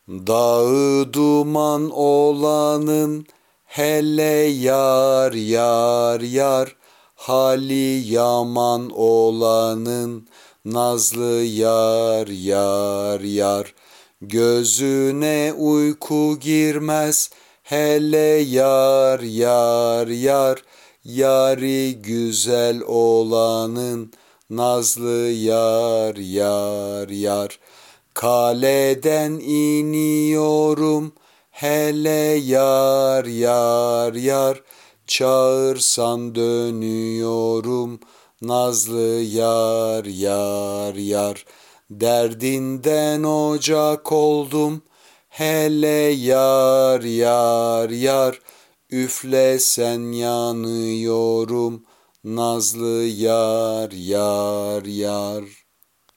Dağı duman olanın hele yar yar yar, hali yaman olanın nazlı yar yar yar. Gözüne uyku girmez hele yar yar yar, yari güzel olanın nazlı yar yar yar. Kaleden iniyorum hele yar yar yar, çağırsan dönüyorum nazlı yar yar yar. Derdinden ocak oldum hele yar yar yar, üflesen yanıyorum nazlı yar yar yar.